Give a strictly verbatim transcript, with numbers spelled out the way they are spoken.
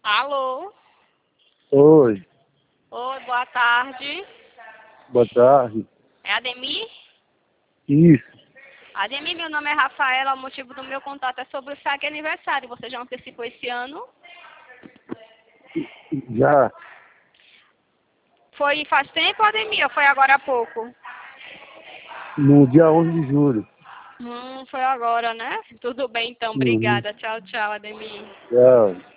Alô? Oi, Oi, boa tarde. boa tarde. É Ademir? Isso, Ademir, meu nome é Rafaela, o motivo do meu contato é sobre o saque aniversário. Você já antecipou esse ano? já, Foi faz tempo, Ademir, ou foi agora há pouco? no dia onze de julho. Hum, foi agora, né? Tudo bem então, Uhum. obrigada. Tchau, tchau, Ademir. Já.